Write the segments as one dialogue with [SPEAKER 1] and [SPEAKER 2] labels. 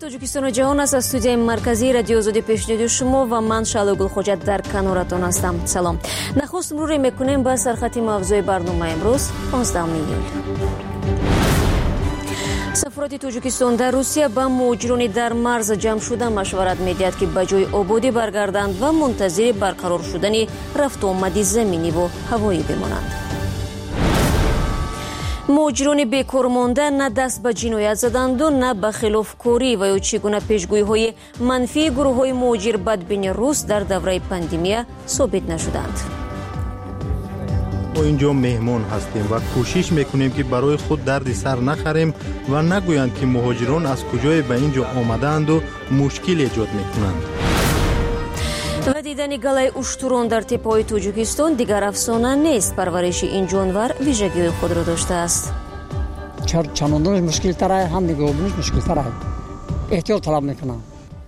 [SPEAKER 1] тоҷикистони ҷаҳон аст. Аз студияи марказии радиои озодӣ пешниҳоди шумо ва ман Шаъло Гулхоҷат дар каноратон ҳастам. салом. нахуст муруре мекунем ба сархати мавзӯи барномаи имрӯз 15 июл. сафороти тоҷикистон дар Русия ба муҳоҷирони дар марз ҷамъ шуда машварат медиҳад, ки ба ҷои ободӣ баргарданд ва мунтазири барқарор шудани рафтуомади заминиву ҳавоӣ бимонанд. муҳоҷирони бекормонда на даст ба ҷиноят заданду на ба хилофкорӣ ва ё чӣ гуна пешгӯиҳои манфии гурӯҳҳои муҳоҷир бадбини рус дар давраи пандемия собит нашуданд.
[SPEAKER 2] ما اینجا مهمان هستیم و کوشش میکنیم که برای خود دردی سر نخریم و نگویند که مهاجران از کجای به اینجا آمدند و مشکل ایجاد میکنند.
[SPEAKER 1] ва дидани галаи уштурон дар теппаҳои тоҷикистон дигар афсона нест. парвариши ин ҷонвар вижагиҳои худро доштааст.
[SPEAKER 3] чанондонаш мушкилтар аст, ҳам нигоҳубиниш мушкилтар аст. эҳтиёт талаб мекунам.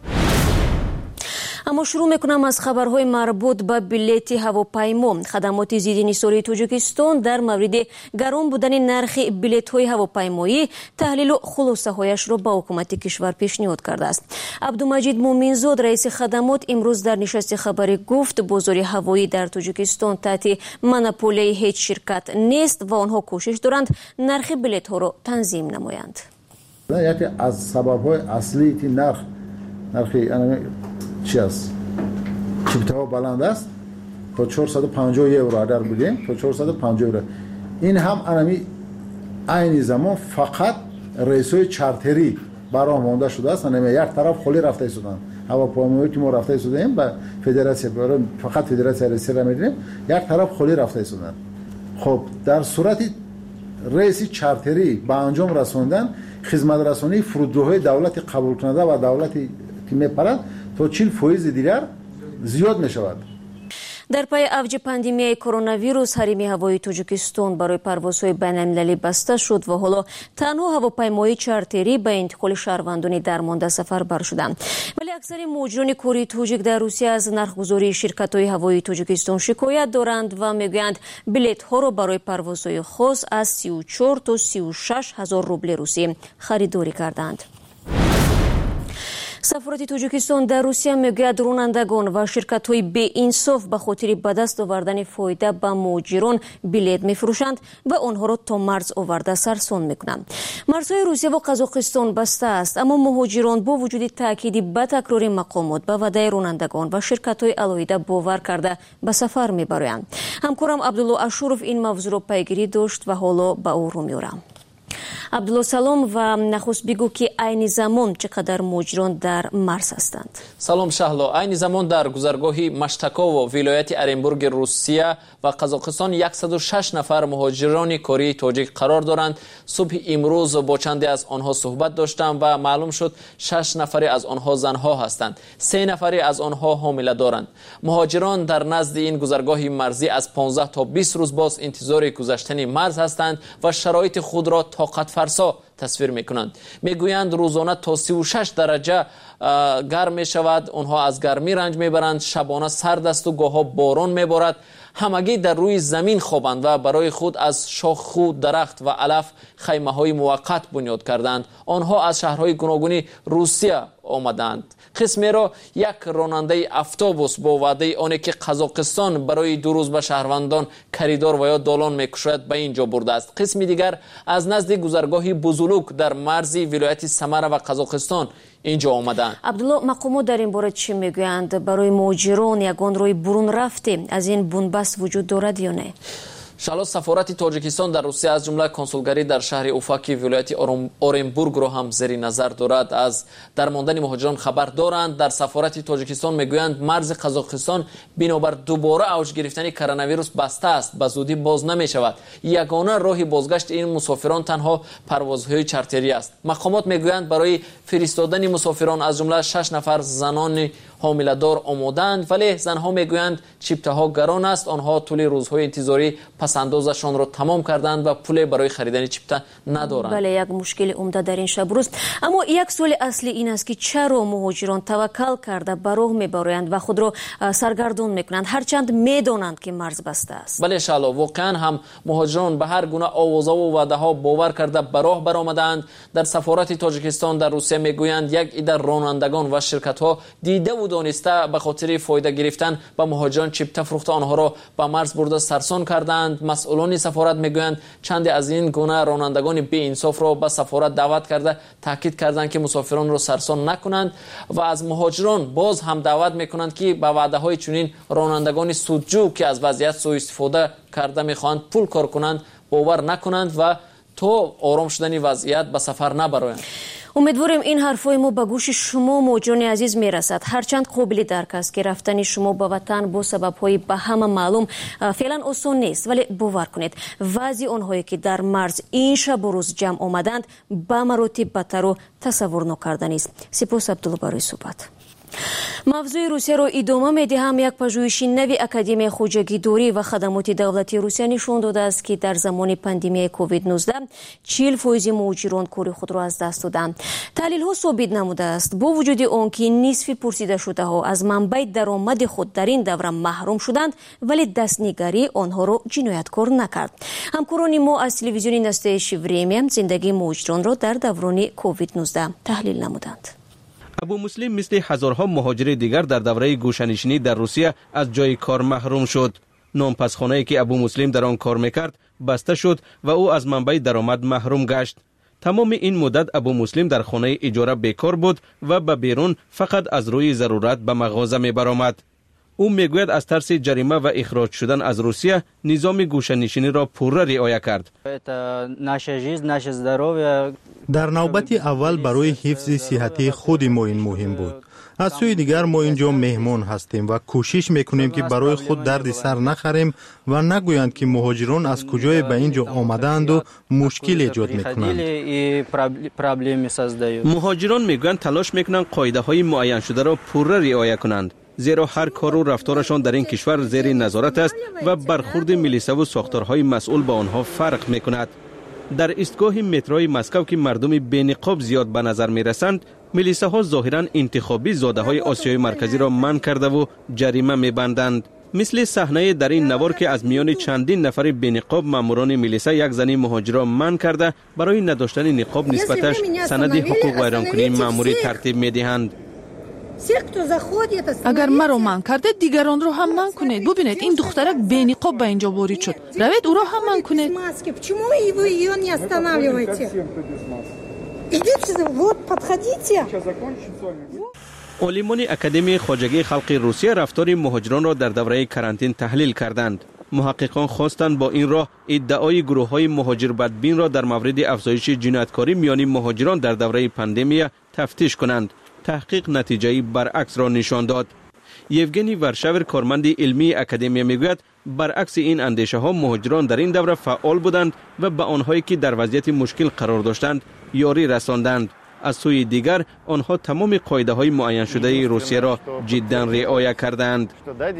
[SPEAKER 1] аммо шурӯъ мекунам аз хабарҳои марбут ба билети ҳавопаймо. хадамоти зидди нисолии тоҷикистон дар мавриди гарон будани нархи билетҳои ҳавопаймоӣ таҳлилу хулосаҳояшро ба ҳукумати кишвар пешниҳод кардааст. абдумаҷид муъминзод, раиси хадамот, имрӯз дар нишасти хабарӣ гуфт, бозори ҳавоӣ дар тоҷикистон таҳти монополияи ҳеҷ ширкат нест ва онҳо кӯшиш доранд нархи билетҳоро танзим намоянд.
[SPEAKER 4] яке аз сабабҳои аслии ки нархи چی است؟ چیپتاها بلند است تا 450 یورو اگر بگیم تا 450 یورو. این هم انمی عین زمان فقط رئیسای چارتری برای مانده شده است. انمی یک طرف خالی رفته شدن. هواپیمایی که ما رفته شدیم به فدراسیون برای فقط فدراسیون رئیس را می‌دیم، یک طرف خالی رفته شدن. خب در صورت رئیس چارتری به انجام رساندن خدمت رسانی فرودگاه‌های دولت قبول کننده و دولتی که می‌پرد تو 40% دیگر زیاد می شود.
[SPEAKER 1] дар пайи авҷи пандемияи коронавирус ҳарими ҳавои тоҷикистон барои парвозҳои байналмилалӣ баста шуд ва ҳоло танҳо ҳавопаймои чартерӣ ба интиқоли шаҳрвандони дармонда сафарбар шуданд. вале аксари муҳоҷирони кори тоҷик дар Русия аз нархгузории ширкатҳои ҳавои Тоҷикистон шикоят доранд ва мегӯянд билетҳоро барои парвозҳои хос аз 34 то 36 ҳазор рубли русӣ харидорӣ карданд. сафороти тоҷикистон дар Русия мегӯяд ронандагон ва ширкатҳои беинсоф ба хотири ба даст овардани фоида ба муҳоҷирон билет мефурӯшанд ва онҳоро то марз оварда сарсон мекунанд. марзҳои Русия ва Қазоқистон баста аст, аммо муҳоҷирон бо вуҷуди таъкиди ба такрори мақомот ба ваъдаи ронандагон ва ширкатҳои алоҳида бовар карда ба сафар мебароянд. ҳамкорам Абдулло Ашуров ин мавзӯъро пайгирӣ дошт ва ҳоло ба ӯ рӯ меорам. абдулло, салом ва нахуст бигӯ, ки айни замон чиқадар муҳоҷирон дар марз ҳастанд?
[SPEAKER 5] салом Шаҳло. айни замон дар гузаргоҳи Маштаково, вилояти Оренбурги Русия ва Қазоқистон 106 нафар муҳоҷирони кории тоҷик қарор доранд. субҳи имрӯз бо чанде аз онҳо суҳбат доштам ва маълум шуд 6 нафаре аз онҳо занҳо ҳастанд, 3 нафаре аз онҳо ҳомиладоранд. муҳоҷирон дар назди ин гузаргоҳи марзӣ аз 15 то 20 рӯз боз интизори гузаштани марз ҳастанд ва шароити худро тоқатфарсо тасвир мекунанд. мегӯянд рӯзона то 36 дараҷа гарм мешавад. онҳо аз гармӣ ранҷ мебаранд. шабона сард асту гоҳо борон меборад. ҳамагӣ дар рӯи замин хобанд ва барои худ аз шоху дарахт ва алаф хаймаҳои муваққат бунёд карданд. онҳо аз шаҳрҳои гуногуни Русия омаданд. қисмеро як ронандаи автобус бо ваъдаи оне ки Қазоқистон барои 2 рӯз ба шаҳрвандон коридор ва ё долон мекушояд ба ин ҷо бурдааст. қисми дигар аз назди гузаргоҳи Бузулук дар марзи вилояти Самара ва Қазоқистон инҷо омаданд.
[SPEAKER 1] абдулло, мақомот дар ин бора чӣ мегӯянд? барои муҳоҷирон ягон роҳи бурун рафтӣ аз ин бунбаст вуҷуд дорад ё не?
[SPEAKER 5] шало сафорати Тоҷикистон дар Русия аз ҷумла консулгарӣ дар шаҳри Уфаки вилояти Оренбургро ҳам зери назар дорад. аз дармондани муҳоҷирон хабар доранд. дар сафорати Тоҷикистон мегӯянд марзи Қазоқистон бинобар дубора авҷ гирифтани коронавирус баста аст, ба зудӣ боз намешавад. ягона роҳи бозгашти ин мусофирон танҳо парвозҳои чартерӣ аст. мақомот мегӯянд барои фиристодани мусофирон аз ҷумла 6 нафар занони حامله‌دار آمادند، ولی زنها میگویند چیپته‌ها گران است. آنها طول روزهای انتظاری پسندازشان را تمام کردند و پول برای خریدن چیپته ندارند.
[SPEAKER 1] بله، یک مشکل عمده در این شب روز. اما یک سوال اصلی این است که چرا مهاجران توکل کرده به راه میبرند و خود را سرگردان میکنند هرچند میدانند که مرز بسته است؟
[SPEAKER 5] بله شالا، واقعا هم مهاجران به هر گونه آوازها و وعده ها باور کرده به راه برآمدند. در سفارت تاجیکستان در روسیه میگویند یک عده رانندگان و شرکت ها دیده و دانسته به خاطر فایده گرفتن به مهاجران چیپته فروخته آنها را به مرز برده سرسان کردند. مسئولان سفارت میگویند چند از این گونه رانندگان بی انصاف را به سفارت دعوت کرده تاکید کردند که مسافران را سرسان نکنند و از مهاجران باز هم دعوت میکنند که به وعده های چنین رانندگان سودجو که از وضعیت سوء استفاده کرده میخواهند پول کار کنند باور نکنند و تا آرام شدن وضعیت به سفر نبرایند.
[SPEAKER 1] امیدواریم این حرفای ما به گوش شما مهاجران عزیز میرسد. هرچند قابل درک است که رفتن شما به وطن با سبب‌های به همه معلوم فعلا آسان نیست، ولی باور کنید وضع آنهایی که در مرز این شب و روز جمع آمدند به مراتب بدتر و تصور نکردنی است. سپاس عبدالله برای صحبت. موضوع روسیه را ادامه می‌دهم. یک پژوهش نوی اکادمی خوجگیداری و خدمات دولتی روسیه نشان داده است که در زمان پاندمی کووید 19 40% مهاجران کار خود را از دست دادند. تحلیل ها ثابت نموده است با وجود آنکه نصف پرسیده شده ها از منبع درآمد خود در این دوره محروم شدند، ولی دستنگری آنها را جنایتکار نکرد. همکاران ما از تلویزیون نستایش وریمیا زندگی مهاجران را در دوران کووید 19 تحلیل نمودند.
[SPEAKER 6] ابو مسلم مثل هزارها مهاجر دیگر در دوره گوشه‌نشینی در روسیه از جای کار محروم شد. نانپسخانه‌ای که ابو مسلم در آن کار میکرد بسته شد و او از منبع درآمد محروم گشت. تمام این مدت ابو مسلم در خانه اجاره بیکار بود و به بیرون فقط از روی ضرورت به مغازه میبرآمد. او میگوید از ترس جریمه و اخراج شدن از روسیه نظام گوشه‌نشینی را پوره رعایت کرد.
[SPEAKER 2] در نوبت اول برای حفظ صحتی خود ما این مهم بود. از سوی دیگر ما اینجا مهمان هستیم و کوشش میکنیم که برای خود درد سر نخریم و نگویند که مهاجران از کجای به اینجا آمدند و مشکل ایجاد میکنند.
[SPEAKER 6] مهاجران میگویند تلاش میکنند قاعده های معین شده را پوره رعایت کنند، زیرا هر کار و رفتارشان در این کشور زیر نظارت است و برخورد میلیسا و ساختارهای مسئول با آنها فرق میکند. در ایستگاه متروی مسکو که مردم بی‌نقاب زیاد به نظر میرسند، میلیساها ظاهرا انتخابی زاده های آسیای مرکزی را منع کرده و جریمه میبندند. مثل صحنه در این نوار که از میان چندین نفر بی‌نقاب ماموران میلیسا یک زنی مهاجر را منع کرده برای نداشتن نقاب نسبتش سند حقوق ویرانکنی ماموری ترتیب میدهند.
[SPEAKER 7] اگر مرا منع کرده دیگران رو هم منع کنید. ببینید این دخترک بی نقاب به اینجا وارد شد، روید او را هم منع کنید.
[SPEAKER 6] عالمان اکادمی خواجگی خلق روسیه رفتار مهاجران را در دوره کرانتین تحلیل کردند. محققان خواستند با این راه ادعای گروه‌های مهاجر بدبین را در مورد افزایش جنایتکاری میان مهاجران در دوره پاندمی تفتیش کنند. تحقیق نتیجه برعکس را نشان داد. یوگنی ورشاور کارمند علمی اکادمی میگوید برعکس این اندیشه ها مهاجران در این دوره فعال بودند و به آنهایی که در وضعیت مشکل قرار داشتند یاری رساندند. از سوی دیگر آنها تمام قاعده های معین شده روسیه را جدا رعایت کردند.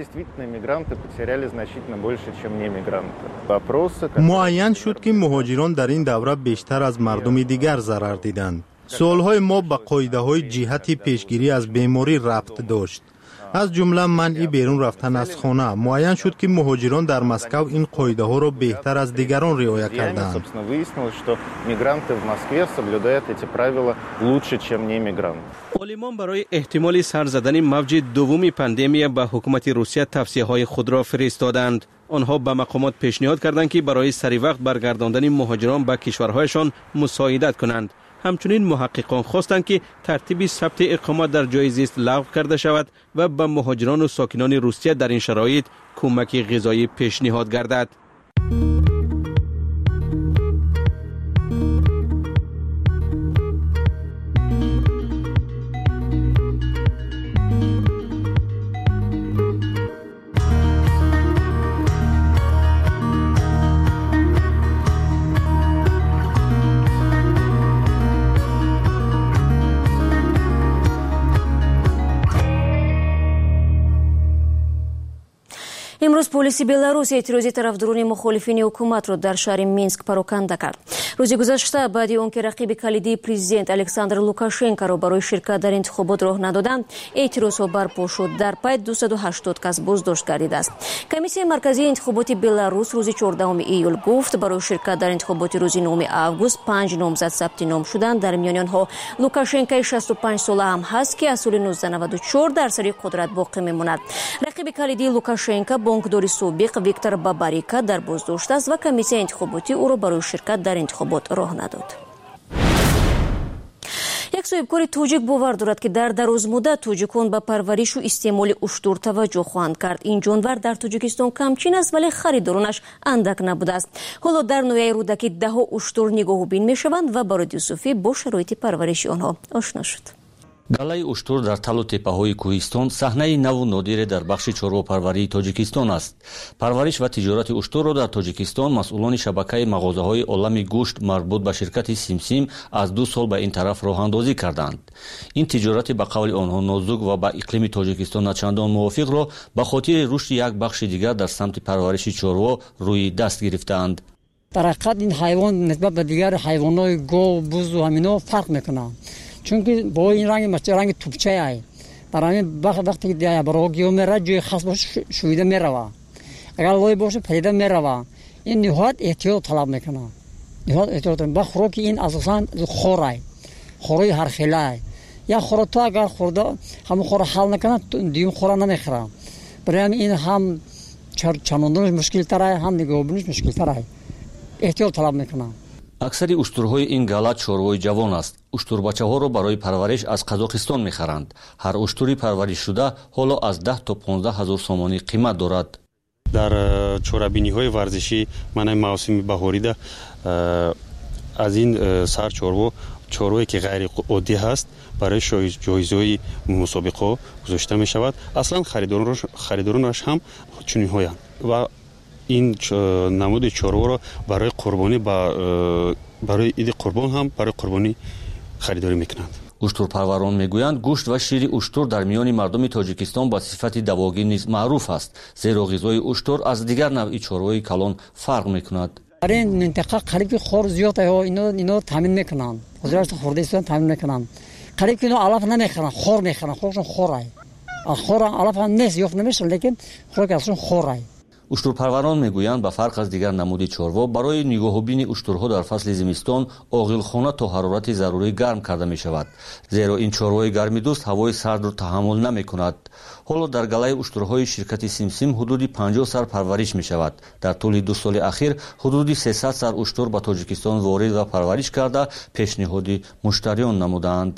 [SPEAKER 2] معین شد که مهاجران در این دوره بیشتر از مردم دیگر ضرر دیدند. سوالهای ما به قاعده های جهت پیشگیری از بیماری ربط داشت. از جمله منع بیرون رفتن از خانه. معین شد که مهاجران در مسکو این قاعده ها را بهتر از دیگران رعایت کردند.
[SPEAKER 6] عالمان برای احتمال سر زدن موج دوم پاندمی به حکومت روسیه توصیه های خود را فرستادند. آنها به مقامات پیشنهاد کردند که برای سری وقت برگرداندن مهاجران به کشورهایشان مساعدت کنند. همچنین محققان خواستند که ترتیب ثبت اقامت در جای زیست لغو کرده شود و به مهاجران و ساکنان روسیه در این شرایط کمک غذایی پیشنهاد گردد.
[SPEAKER 1] امروز پلیس بلاروس اعتراضی طرفداران مخالفین حکومت را در شهر مینسک پراکنده کرد. روز گذشته بعد از آنکه رقیب کلیدی پرزیدنت الکساندر لوکاشنکو را برای شرکت در انتخابات راه ندادند، اعتراضها برپا شد. در پی 280 کس بازداشت گردیده است. کمیسیون مرکزی انتخابات بلاروس روز 14 ایول گفت برای شرکت در انتخابات روز 9 آگوست 5 نامزد ثبت نام شدند. در میان آنها لوکاشنکو 65 ساله هم هست که از سال 1994 در سر قدرت باقی میماند. رقیب کلیدی لوکاشنکو بانکداری سابق ویکتور باباریکا در بازداشت است و کمیسیون انتخاباتی او را برای شرکت در انتخابات راه نداد. یک صاحبکار توجیک باور دارد که در دراز مدت توجیکان به پرورش و استعمال اشتر توجه خواهند کرد. این جانور در توجیکستان کمچین است ولی خریدارانش اندک نبوده است. حالا در نویه رودکی ده اشتر نگاه بین می شوند و برای یوسفی با شرایط پرورش آنها آشنا شد.
[SPEAKER 8] галаи уштур дар талу теппаҳои кӯҳистон саҳнаи наву нодире дар бахши чорвопарварии тоҷикистон аст. парвариш ва тиҷорати уштурро дар тоҷикистон масъулони шабакаи мағозаҳои олами гӯшт марбут ба ширкати симсим аз 2 сол ба ин тараф роҳандозӣ карданд. ин тиҷорати ба қавли онҳо нозук ва ба иқлими тоҷикистон начандон мувофиқро ба хотири рушди як бахши дигар дар самти парвариши чорво рӯи даст гирифтаанд.
[SPEAKER 3] дар ҳақиқат ин ҳайвон нисбат ба дигар ҳайвонҳои гов бузу ҳамино фарқ мекунад. чунки бо ин ранги тупчаи дар ҳамин вақте ки барои гиё меравад ҷои хас боше шӯида меравад. агар лой боше падида меравад. ин ниҳоят эҳтиёт талаб мекунад. ниҳоят эҳтиёт ба хӯроки ин асосан хорай хӯрои ҳархелай як хӯро то агар хӯрда ҳамон хӯро ҳал накунад дуюм хӯро намехӯрад. барои ҳамин ин ҳам чанондонаш мушкилтарай ҳам нигоҳубиниш мушкилтарай эҳтиёт талаб мекунад.
[SPEAKER 8] аксари уштурҳои ин галат чорвои ҷавон аст. уштурбачаҳоро барои парвариш аз қазоқистон мехаранд. ҳар уштури парваришшуда ҳоло аз 10 то 15 ҳазор сомонӣ қимат дорад.
[SPEAKER 9] дар чорабиниҳои варзишӣ маънаи мавсими баҳорида аз ин сар чорвое ки ғайриоддӣ ҳаст барои ҷоизаҳои мусобиқаҳо гузошта мешавад. аслан харидоронаш ҳам чунинҳоянд ва ин намуди чорворо барои қурбонӣ барои иди қурбон ҳам барои қурбонӣ харидорӣ мекунанд.
[SPEAKER 8] уштурпарварон мегӯянд гӯшт ва шири уштур дар миёни мардуми тоҷикистон ба сифати давогӣ низ маъруф аст, зеро ғизои уштур аз дигар навъи чорвои калон фарқ мекунад.
[SPEAKER 3] дар ин минтақа қариб хор зиёд ино таъмин мекунанд. ҳозираш хӯрда истодан таъмин мекунанд. қариб ки ино алаф намехӯранд, хор мехӯранд. хорашон хорай. хор алаф нест ёфт намешавад, лекин хӯроки асошон хорай.
[SPEAKER 8] уштурпарварон мегӯянд ба фарқ аз дигар намуди чорво барои нигоҳубини уштурҳо дар фасли зимистон оғилхона то ҳарорати зарурӣ гарм карда мешавад, зеро ин чорвои гармидӯст ҳавои сардро таҳаммул намекунад. ҳоло дар галаи уштурҳои ширкати симсим ҳудуди 50 сар парвариш мешавад. дар тӯли 2 соли ахир ҳудуди 300 сар уштур ба тоҷикистон ворид ва парвариш карда пешниҳоди муштариён намуданд.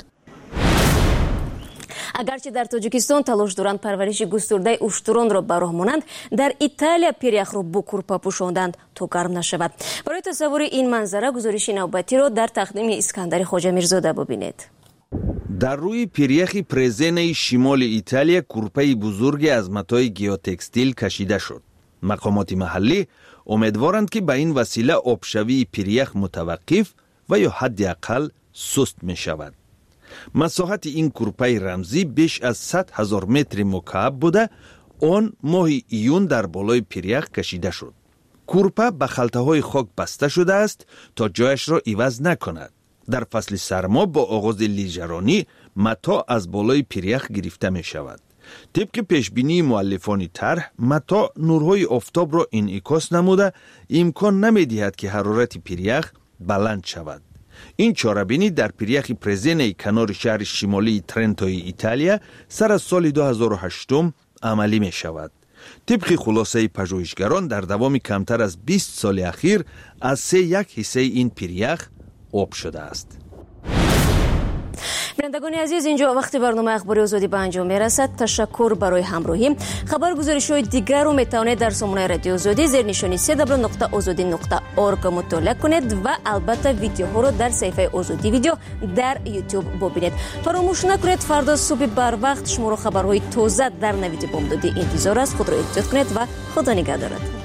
[SPEAKER 1] агарчи дар тоҷикистон талош доранд парвариши густурдаи уштуронро ба роҳ монанд, дар италия пиряхро бо курпа пӯшонданд то гарм нашавад. барои тасаввури ин манзара гузориши навбатиро дар тақдими искандари хоҷамирзода бубинед.
[SPEAKER 10] дар рӯи пиряхи презенаи шимоли италия курпаи бузурге аз матои геотекстил кашида шуд. мақомоти маҳаллӣ умедворанд ки ба ин васила обшавии пирях мутаваққиф ва ё ҳадди ақал суст мешавад. масоҳати ин курпаи рамзӣ беш аз 100 000 метри мукааб буда, он моҳи июн дар болои пирях кашида шуд. курпа ба халтаҳои хок баста шудааст то ҷояшро иваз накунад. дар фасли сармо бо оғози лижаронӣ мато аз болои пирях гирифта мешавад. тибқи пешбинии муаллифони тарҳ, мато нурҳои офтобро инъикос намуда имкон намедиҳад ки ҳарорати пирях баланд шавад. ин чорабинӣ дар пиряхи презенаи канори шаҳри шимолии Трентои Италия сар аз соли 2008 амалӣ мешавад. тибқи хулосаи пажӯҳишгарон дар давоми камтар аз 20 соли ахир аз 3/1 ҳиссаи ин пирях об шудааст.
[SPEAKER 1] бинандагони азиз, инҷо вақти барномаи ахбори озодӣ ба анҷом мерасад. ташаккур барои ҳамроҳӣ. хабаргузоришҳои дигарро метавонед дар сомонаи радиои озодӣ зернишони www.ozodi.org мутолиа кунед ва албатта видеоҳоро дар саҳифаи озодӣ видео дар YouTube бубинед. фаромӯш накунед, фардо субҳи барвақт шуморо хабарҳои тоза дар навиди бомдодӣ интизор аст. худро эҳтиёт кунед ва худо нигаҳдорад.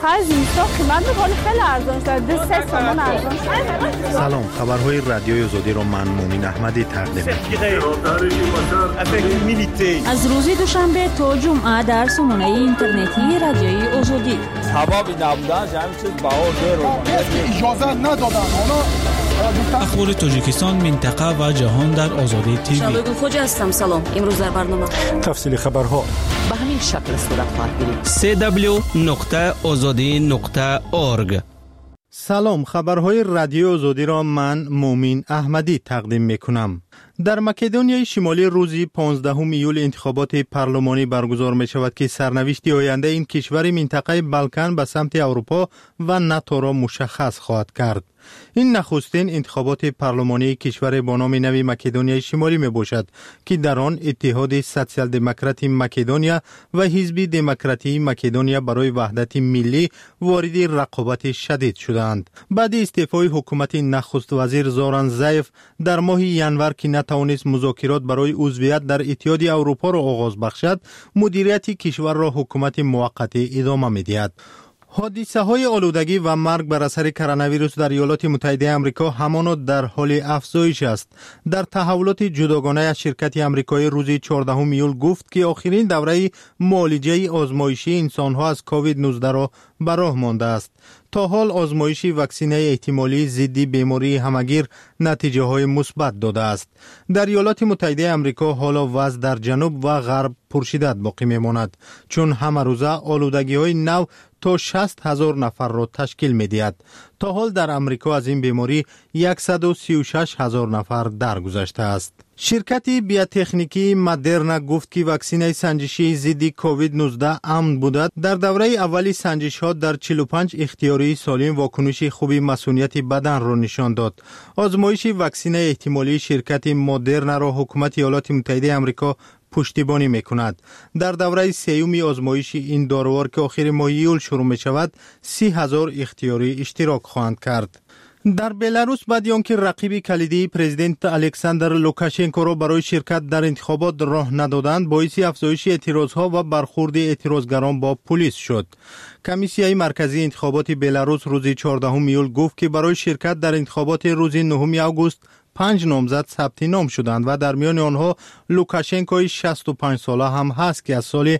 [SPEAKER 11] آخر زمستان قیمت میکنه خیلی ارزان شده 3 تومان ارزان شده.
[SPEAKER 2] سلام، خبرهای رادیوی آزادی را من مومین احمدی تقدیم می‌کنم.
[SPEAKER 12] از روز دوشنبه تا جمعه در سامانه اینترنتی رادیوی آزادی
[SPEAKER 13] حبابی نبودن همین چیز بهار رو اجازه ندادن.
[SPEAKER 14] اخبار تاجیکستان، منطقه و جهان در آزادی تیوی.
[SPEAKER 1] شبگون خوج هستم. سلام. امروز در برنامه
[SPEAKER 14] تفصیل خبرها
[SPEAKER 15] به همین شکل صورت خواهد گرفت.
[SPEAKER 14] www.azadi.org.
[SPEAKER 2] سلام، خبرهای رادیو آزادی را من مومین احمدی تقدیم میکنم. در مکدونیای شمالی روزی 15 ایول انتخابات پارلمانی برگزار می شود که سرنوشت آینده این کشور منطقه بالکان به سمت اروپا و ناتو را مشخص خواهد کرد. این نخستین انتخابات پارلمانی کشور با نام نوی مکدونیای شمالی می باشد که در آن اتحاد سوسیال دموکراتی مکدونیا و حزب دموکراتی مکدونیا برای وحدت ملی وارد رقابت شدید شدند. بعد استعفای حکومت نخست وزیر زوران زایف در ماه ینور که نتوانست مذاکرات برای عضویت در اتحاد اروپا را آغاز بخشد، مدیریت کشور را حکومت موقتی ادامه می دهد. حادثه های آلودگی و مرگ بر اثر کرونا ویروس در ایالات متحده آمریکا همانا در حال افزایش است. در تحولات جداگانه از شرکت آمریکایی روز 14 ایول گفت که آخرین دوره معالجه آزمایشی انسانها از کووید 19 را به راه مانده است. تا حال آزمایش واکسینه احتمالی ضد بیماری همگیر نتیجه های مثبت داده است. در ایالات متحده آمریکا حالا وضع در جنوب و غرب پرشدت باقی میماند، چون همه روزه آلودگی های نو تا 60,000 نفر را تشکیل می دهد. تا حال در امریکا از این بیماری 136,000 نفر درگذشته است. شرکت بیوتکنیکی مدرنا گفت که واکسینه سنجشی ضد کووید 19 امن بوده. در دوره اولی سنجش ها در 45 اختیاری سالم واکنش خوبی مسئولیت بدن را نشان داد. آزمایش واکسینه احتمالی شرکت مدرنا را حکومت ایالات متحده آمریکا پشتیبانی میکند. در دوره سیومی آزمایش این داروار که آخر ماه ایول شروع می شود 30,000 اختیاری اشتراک خواهند کرد. در بلاروس بعد آنکه رقیب کلیدی پرزیدنت الکساندر لوکاشنکو را برای شرکت در انتخابات راه ندادند، باعث افزایش اعتراضها و برخورد اعتراضگران با پلیس شد. کمیسیون مرکزی انتخابات بلاروس روز 14 ایول گفت که برای شرکت در انتخابات روز 9 آگوست 5 نامزد ثبت نام شدند و در میان آنها لوکاشنکوی 65 ساله هم هست که از سال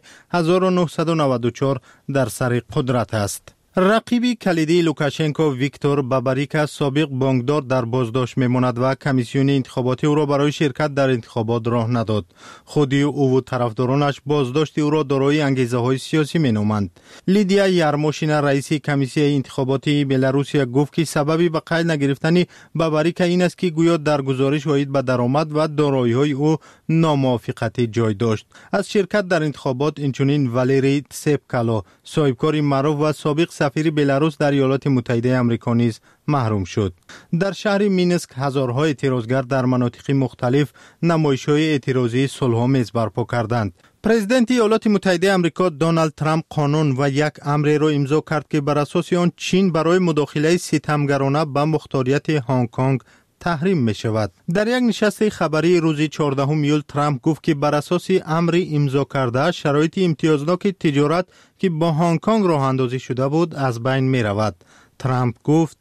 [SPEAKER 2] 1994 در سر قدرت است. رقیب کلیدی لوکاشنکو ویکتور باباریکا سابق بانکدار در بازداشت میماند و کمیسیون انتخاباتی او را برای شرکت در انتخابات راه نداد. خودی او و طرفدارانش بازداشت او را دارای انگیزه های سیاسی مینامند. لیدیا یارموشینا رئیس کمیسیون انتخاباتی بلاروسیا گفت که سببی به قید نگرفتن باباریکا این است که گویا در گزارش واحد به درآمد و دارایی های او ناموافقتی جای داشت. از شرکت در انتخابات اینچنین والری تسپکالو صاحبکار معروف و سابق سفیر بلاروس در ایالات متحده آمریکا نیز محروم شد. در شهر مینسک هزارها اعتراضگر در مناطق مختلف نمایش‌های اعتراضی صلح‌آمیز برپا کردند. پرزیدنت ایالات متحده آمریکا دونالد ترامپ قانون و یک امر را امضا کرد که بر اساس آن چین برای مداخله ستمگرانه به مختاریت هنگ کنگ تحریم می شود. در یک نشست خبری روز 14 ایول ترامپ گفت که بر اساس امر امضا کرده شرایط امتیازناک تجارت که با هنگ کنگ راه اندازی شده بود از بین می رود. ترامپ گفت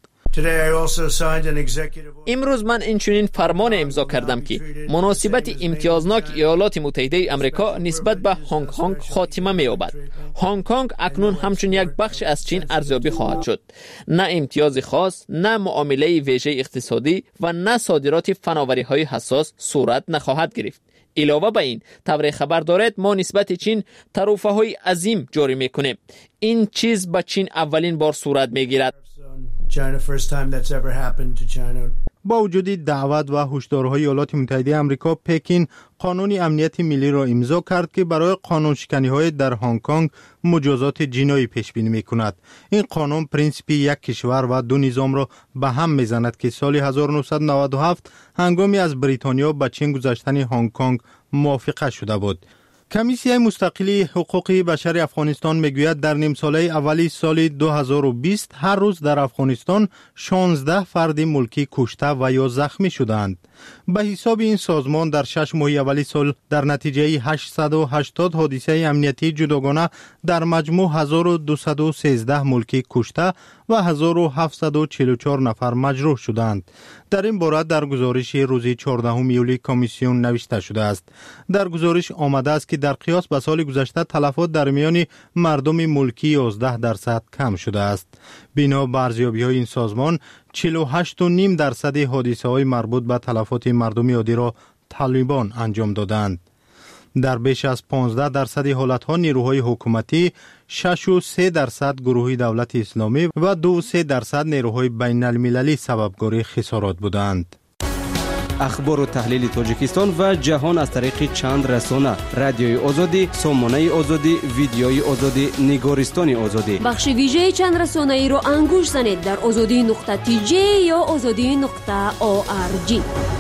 [SPEAKER 5] امروز من اینچنین فرمان امضا کردم که مناسبت امتیازناک ایالات متحده آمریکا نسبت به هنگ کنگ خاتمه می‌یابد. هنگ کنگ اکنون همچون یک بخش از چین ارزیابی خواهد شد. نه امتیاز خاص، نه معامله ویژه اقتصادی و نه صادرات فناوری‌های حساس صورت نخواهد گرفت. علاوه بر این، طور خبر دارد ما نسبت چین تعرفه‌های عظیم جاری می‌کنیم. این چیز به چین اولین بار صورت می‌گیرد.
[SPEAKER 2] با وجود دعوت و هشدارهای ایالات متحده آمریکا، پکین قانون امنیت ملی را امضا کرد که برای قانون شکنی‌های در هنگ کنگ مجازات جنایی پیش بینی می‌کند. این قانون پرینسیپ یک کشور و دو نظام را به هم می‌زند که سال 1997 هنگامی از بریتانیا به چین گذاشتن هنگ کنگ موافقه شده بود. کمیسیون مستقلی حقوق بشر افغانستان میگوید در نیم ساله اولی سال 2020 هر روز در افغانستان 16 فرد ملکی کشته و یا زخمی شدند. به حساب این سازمان در 6 ماه اولی سال در نتیجه 880 حادثه امنیتی جداگانه در مجموع 1213 ملکی کشته و 1744 نفر مجروح شدند. در این باره در گزارش روز 14 یولی کمیسیون نوشته شده است. در گزارش آمده است که در قیاس به سال گذشته تلفات در میان مردم ملکی 11% کم شده است. بنا بر ارزیابی‌های این سازمان 48.5% حادثه‌های مربوط به تلفات مردم عادی را طالبان انجام دادند. در بیش از 15% حالتها نیروهای حکومتی، 6.3% گروه دولت اسلامی و 2.3% نیروهای بین المللی سببگار خسارات بودند.
[SPEAKER 6] اخبار و تحلیل تاجیکستان و جهان از طریق چند رسانه: رادیوی آزادی، سامانه آزادی، ویدیوی آزادی، نگارستان آزادی.
[SPEAKER 1] بخش ویژه چند رسانه ای رو انگوش زنید در azadi.tj یا azadi.org.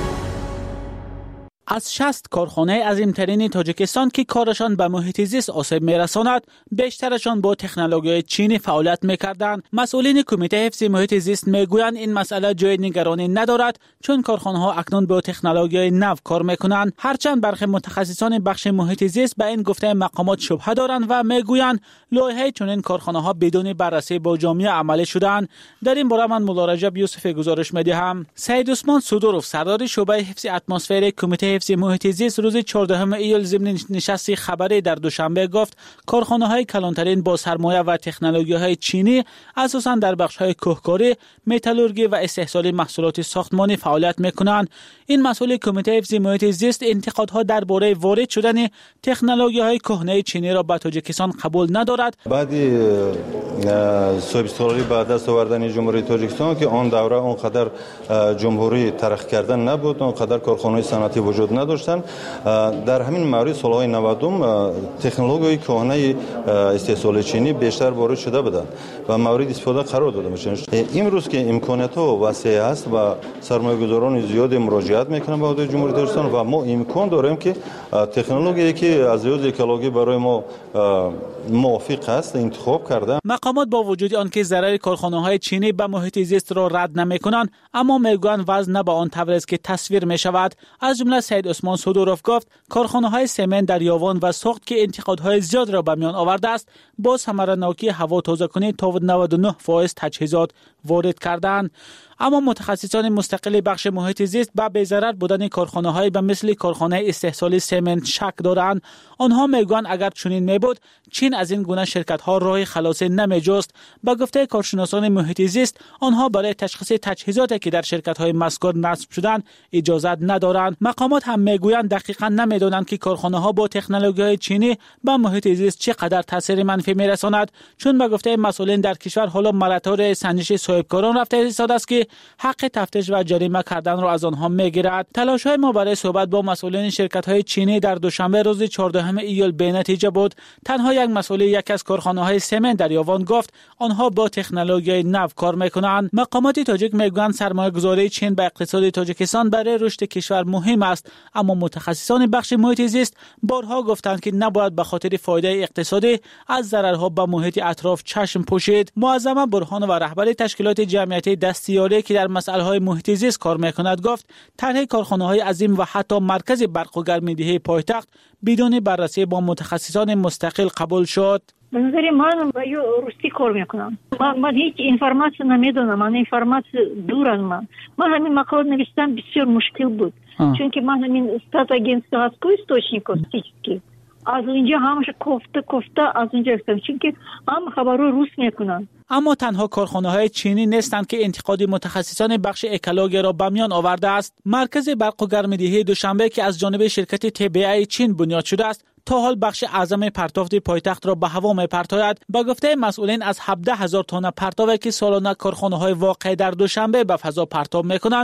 [SPEAKER 16] از 60 کارخانه عظیم‌ترین تاجیکستان که کارشان به محیط زیست آسیب می‌رساند، بیشترشان با تکنولوژی چینی فعالیت می‌کردند. مسئولین کمیته حفظ محیط زیست می‌گویند این مسئله جای نگرانی ندارد، چون کارخانه‌ها اکنون با تکنولوژی نو کار می‌کنند. هرچند برخی متخصصان بخش محیط زیست به این گفته مقامات شبهه دارند و می‌گویند لایحه چنین کارخانه‌ها بدون بررسی با جامعه عملی شدند. در این باره من مولا رجب یوسف گزارش می‌دهم. سید عثمان سودوروف، سردار شعبه حفظ اتمسفر کمیته حفظ محیط زیست، روز 14 ایول ضمن نشست خبری در دوشنبه گفت کارخانه‌های کلانترین با سرمایه و تکنولوژی‌های چینی اساساً در بخش‌های کوهکاری، متالورژی و استحصال محصولات ساختمانی فعالیت می‌کنند. این مسئول کمیته حفظ محیط زیست انتقادها درباره وارد شدن تکنولوژی‌های کهنه چینی را به تاجیکستان قبول ندارد.
[SPEAKER 17] بعدی سوبسیداری بعد از آوردن جمهوری تاجیکستان که آن دوره اونقدر جمهوری ترقی کردن نبود، اونقدر کارخانه‌های صنعتی وجود نداشتند. در همین مورد سالهای 90 تکنولوژی کهنه استحصال چینی بیشتر وارد شده بودند و مورد استفاده قرار داده میشن. امروز که امکانات‌ها وسیع است و سرمایه‌گذاران زیادی مراجعت میکنن به حدود جمهوری تاجیکستان و ما امکان داریم که تکنولوژی که از لحاظ اکولوژی برای ما موافق است انتخاب کرده.
[SPEAKER 16] مقامات با وجود آنکه ضرر کارخانه‌های چینی به محیط زیست را رد نمی‌کنند، اما میگویند وضع نه به آن طور است که تصویر می‌شود. از جمله سید عثمان سودوروف گفت کارخانه‌های سمنت در یاوان و ساخت که انتقادهای زیاد را به میان آورده است، با ثمره‌ناکی هوا تازه‌کنی تا 99% تجهیزات وارد کردند. اما متخصصان مستقل بخش محیط زیست به بی‌ضرر بودن کارخانه‌های به مثل کارخانه استحصال سمنت شک دارند. آنها میگویند اگر چنین میبود چین از این گونه شرکت‌ها راه خلاصی نمی‌جست. به گفته کارشناسان محیط زیست آنها برای تشخیص تجهیزاتی که در شرکت‌های مذکور نصب شدند اجازه ندارند. مقامات هم میگویند دقیقاً نمی‌دانند که کارخانه‌ها با تکنولوژی‌های چینی به محیط زیست چقدر تاثیر منفی می‌رساند، چون به گفته مسئولین در کشور حالا مراتع سنجش صاحبکاران رفته ایستاده است که حق تفتیش و جریمه کردن را از آنها میگیرد. تلاش‌های ما برای صحبت با مسئولین شرکت‌های چینی در دوشنبه روز 14 ایول بی‌نتیجه بود. تنها یک مسئول یکی از کارخانه‌های سمنت در یاوان گفت آنها با تکنولوژی نو کار می‌کنند. مقامات تاجیک میگویند سرمایه‌گذاری چین به اقتصاد تاجیکستان برای رشد کشور مهم است، اما متخصصان بخش محیط زیست بارها گفتند که نباید به خاطر فایده اقتصادی از ضررها به محیط اطراف چشم پوشید. معظم برهان و رهبر تشکیلات جمعیتی دستیاری که در مسائل محیط زیست کار می‌کند گفت طرح کارخانه‌های عظیم و حتی مرکز برق و گرم‌دهی پایتخت بدون بررسی با متخصصان مستقل قبول شد.
[SPEAKER 18] به نظر من با روسی کار میکنم. من هیچ اینفورماسیون نمیدونم. من اینفورماسیون دور از من همین مقاله نوشتم بسیار مشکل بود. چون که من همین استاد агентства істочників از اینجا همش کوفته از اینجا گفتم، چون که هم خبرو روس میکنن.
[SPEAKER 16] اما تنها کارخانه‌های چینی نیستند که انتقاد متخصصان بخش اکولوژی را به میان آورده است. مرکز برق و گرم‌دهی دوشنبه که از جانب شرکت TBI چین بنیاد شده است، تا حال بخش اعظم پرتافت پایتخت را به هوا می‌پرتاید. با گفته مسئولین از 17,000 تن پرتابی که سالانه کارخانه‌های واقع در دوشنبه به فضا پرتاب می‌کنند،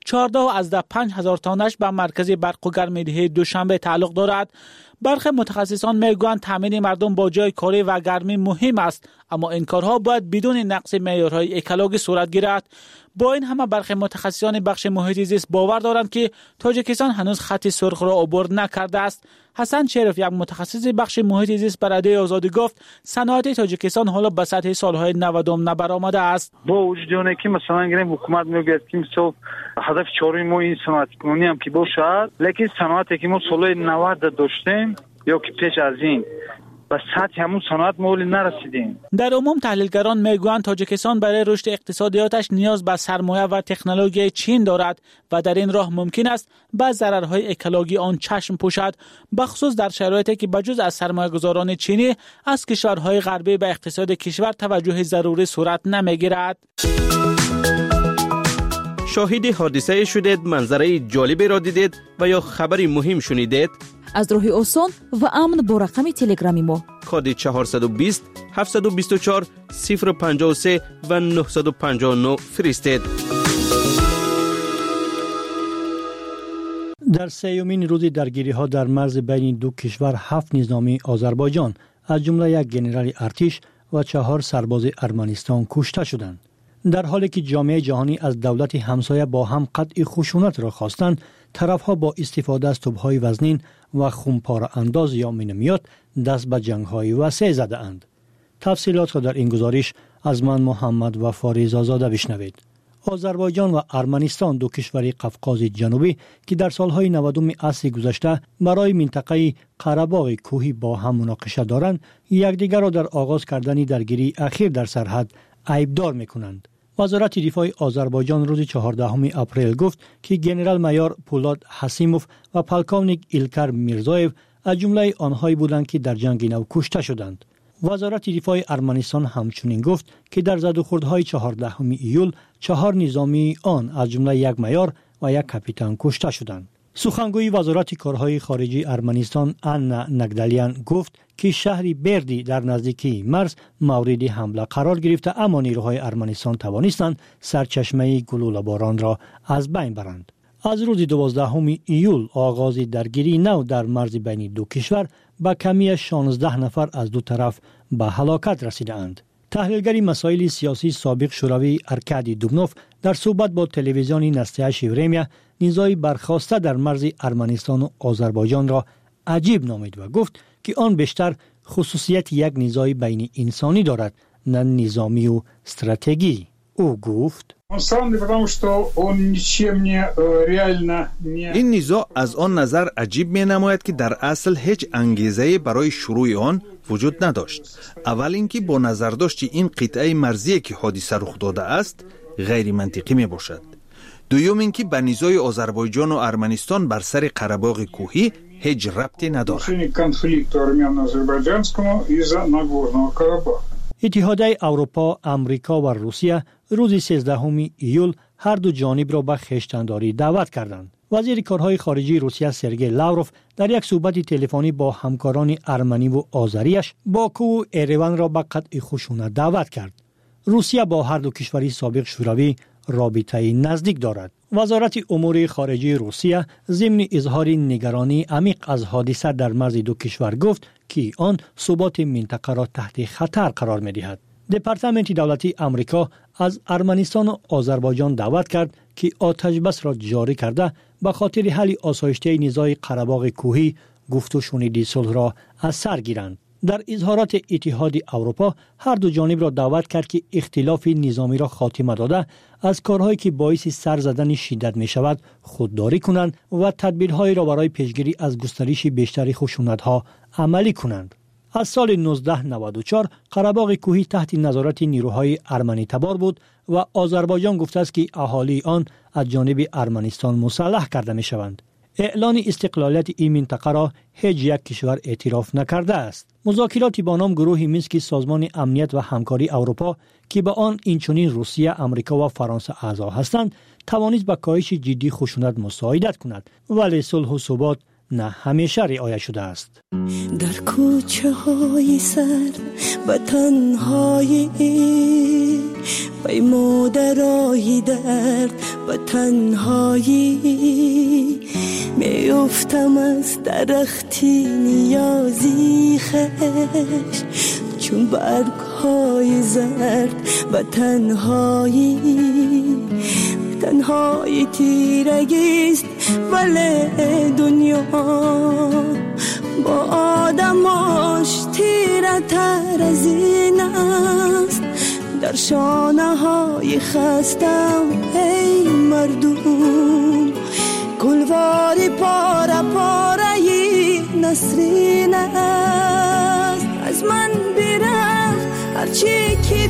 [SPEAKER 16] 14 از 5,000 تانش به مرکز برق و گرمایدهی دوشنبه تعلق دارد. برخی متخصصان میگویند تامین مردم با جای کاری و گرمی مهم است، اما این کارها باید بدون نقض معیارهای اکولوژی صورت گیرد. با این همه برخی متخصصان بخش محیط زیست باور دارند که تاجیکستان هنوز خط سرخ را عبور نکرده است. حسن شریف، یک متخصص بخش محیط زیست، بر رادیوی آزادی گفت صنعت تاجیکستان حالا به سطح سالهای 90 نبرآمده است.
[SPEAKER 19] با وجود اونه که مثلا گریم حکومت میگه که مثلا هدف چهارم ما این صنعت کنونی هم که باشد، لیکن صنعتی که ما سال 90 داشتیم یا که پیش از این به سطح همون صنعت مولی نرسیدیم.
[SPEAKER 16] در عموم تحلیلگران میگویند تاجیکستان برای رشد اقتصادیاتش نیاز به سرمایه و تکنولوژی چین دارد و در این راه ممکن است به ضررهای اکولوژی آن چشم پوشد، بخصوص در شرایطی که بجز از سرمایه‌گذاران چینی از کشورهای غربی به اقتصاد کشور توجه ضروری صورت نمیگیرد.
[SPEAKER 6] شاهد حادثه شدید، منظره جالبی را دیدید و یا خبری مهم شنیدید؟
[SPEAKER 12] از راه آسان و امن با رقم تلگرامی ما
[SPEAKER 6] کد 420 724 053 و 959 فرستید.
[SPEAKER 20] در سیومین روز درگیری‌ها در مرز بین دو کشور 7 نظامی آذربایجان از جمله یک ژنرال ارتش و 4 سرباز ارمنستان کشته شدند. در حالی که جامعه جهانی از دولت همسایه با هم قطع خشونت را خواستند، طرفها با استفاده از توپ‌های وزنین و خونپاره انداز یا مینومیات دست به جنگ‌های وسیع زده اند. تفصیلات را در این گزارش از من محمد و فاریز آزاده بشنوید. آذربایجان و ارمنستان، دو کشور قفقاز جنوبی که در سالهای 90 عصر گذشته برای منطقه قره‌باغ کوهی با هم مناقشه دارند، یکدیگر را در آغاز کردن درگیری اخیر در سرحد عیبدار می‌کنند. وزارت دفاع آذربایجان روز 14 اپریل گفت که ژنرال مایور پولاد حسیموف و پلکونیک ایلکر میرزایف از جمله آنهایی بودند که در جنگ نو کشته شدند. وزارت دفاع ارمنستان همچنین گفت که در زدوخوردهای 14 ایول 4 نظامی آن از جمله یک مایور و یک کاپیتان کشته شدند. سخنگوی وزارت کارهای خارجی ارمنستان آنا نگدالیان گفت که شهر بردی در نزدیکی مرز مورد حمله قرار گرفته، اما نیروهای ارمنستان توانستند سرچشمه گلوله باران را از بین برند. از روز 12 ایول آغاز درگیری نو در مرز بین دو کشور با کمی 16 نفر از دو طرف به هلاکت رسیدند. تحلیلگر مسائل سیاسی سابق شوروی ارکادی دوبنوف در صحبت با تلویزیون نستیه ورمیا نزاع برخاسته در مرز ارمنستان و آذربایجان را عجیب نامید و گفت که آن بیشتر خصوصیت یک نزاع بین انسانی دارد، نه نظامی و استراتژی. او گفت
[SPEAKER 10] این نزاع از آن نظر عجیب می نماید که در اصل هیچ انگیزه برای شروع آن وجود نداشت. اول اینکه با نظرداشت این قطعه مرزی که حادثه رخ داده است غیر منطقی می باشد. دوم اینکه به نزاع آذربایجان و ارمنستان بر سر قره‌باغ کوهی هیچ ربطی ندارد.
[SPEAKER 20] اتحادیه اروپا، امریکا و روسیه روز 13 ایول هر دو جانب را به خویشتنداری دعوت کردند. وزیر کارهای خارجی روسیه سرگئی لاوروف در یک صحبت تلفنی با همکاران ارمنی و آذریش باکو و ایروان را به قطع خشونت دعوت کرد. روسیه با هر دو کشور سابق شوروی رابطه نزدیک دارد. وزارت امور خارجه روسیه ضمن اظهار نگرانی عمیق از حادثه در مرز دو کشور گفت که آن ثبات منطقه را تحت خطر قرار می‌دهد. دپارتمنت دولتی آمریکا از ارمنستان و آذربایجان دعوت کرد که آتش بس را جاری کرده به خاطر حل آسایشته نزاع قره‌باغ کوهی گفت و شنیدی صلح را از سر گیرند. در اظهارات اتحاد اروپا هر دو جانب را دعوت کرد که اختلاف نظامی را خاتمه داده از کارهایی که باعث سر زدن شدت می شود خودداری کنند و تدبیرهایی را برای پیشگیری از گسترش بیشتر خشونت‌ها عملی کنند. از سال 1994 قره‌باغ کوهی تحت نظارت نیروهای ارمنی تبار بود و آذربایجان گفته است که اهالی آن از جانب ارمنستان مسلح کرده می شوند. اعلان استقلالیت این منطقه را هیچ یک کشور اعتراف نکرده است. مذاکراتی با نام گروه مینسک سازمان امنیت و همکاری اروپا که به آن اینچنین روسیه، آمریکا و فرانسه اعضا هستند، توانست به کاهش جدی خشونت مساعدت کند، ولی صلح و ثبات نه همیشه رعایت شده است.
[SPEAKER 21] در کوچه های سر و تنهایی پیموده راهی درد و تنهایی میفتم از درختی نیازی خش چون برگ‌های زرد و تنهایی تیرگیست ولی دنیا با آدماش تیره تر از این است در شانه های خستم ای مردم گلواری پاره پاره نسرین است از من برفت هرچی که